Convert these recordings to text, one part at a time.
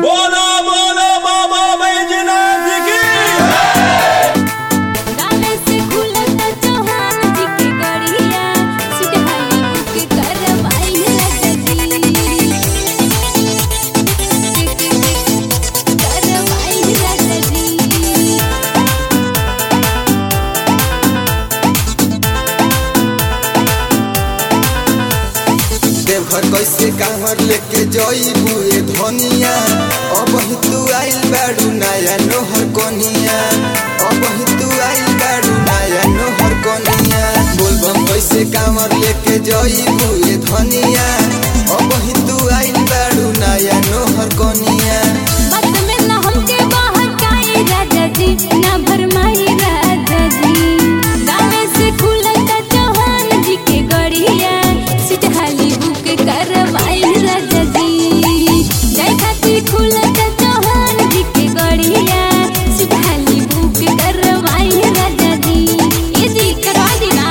बोलो बोलो बाबा बैजनाथ की। गाने से खुलता चौहान जी की गड़िया सिटहाली बुक करवाई रजती करवाई रजती। देवघर कैसे कांवर लेके जइबू ए धनिया। अब तू आइल बाड़ू नया नोहर कनिया। अब तू आइल बाड़ू नया नोहर कनिया। बोलबम कैसे कांवर लेके जइबू ए धनिया। अब तू आइल बाड़ू नया नोहर कनिया। बात में न हमके बहकाई राजा जी न भरमाई राजा जी। गाने से खुलता चौहान जी के गड़िया सिटहाली बुक करवाई राजा जी। जय खातिर खुलता चौहान जी के गड़िया सिटहाली बुक करवाई राजा जी। ये जी करवा देना।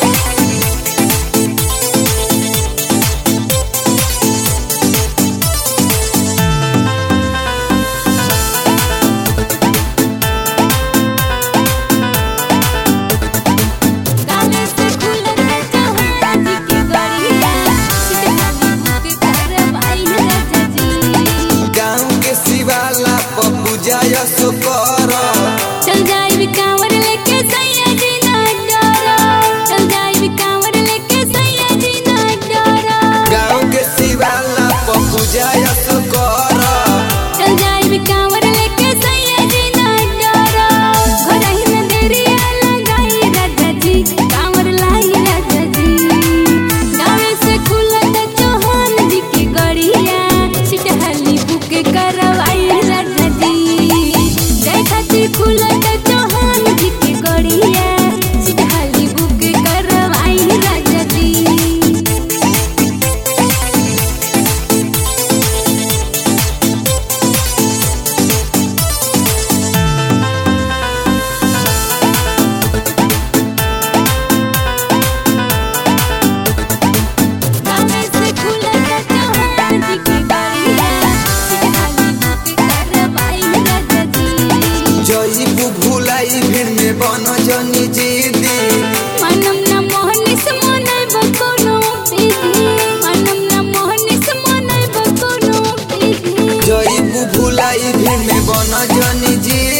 गाने से खुलता चौहान जी के गड़िया सिटहाली बुक करवाई राजा जी। गाँव के शिवाला पर पूजा सो कर। चल जाई कांवर लेके सैया जी ना डरो। चल जाई कांवर लेके सैया जी ना डरो। गाँव के शिवाला पर पूजा सो कर। चल जाई कांवर लेके सैया जी ना डरो। घरही में देरिया लगाई राजा जी कांवर लाई राजा जी। गावे से खुलता चौहान जी के गड़िया सिटहाली बुक करवाई राजा जी। जय खातिर खुलता चौहान जी के गड़िया सिटहाली बुक करवाई राजा जी। गाने से खुलता चौहान जी की गड़िया सिटहाली बुक करवाई राजा जी। जइबू भुलाई भीड़ में बन जनी जीदी। मनम न मोहनी से मनई बकोनो पीधी। मनम न मोहनी से मनई बकोनो पीधी। जइबू भुलाई भीड़ में बन जनी जीदी।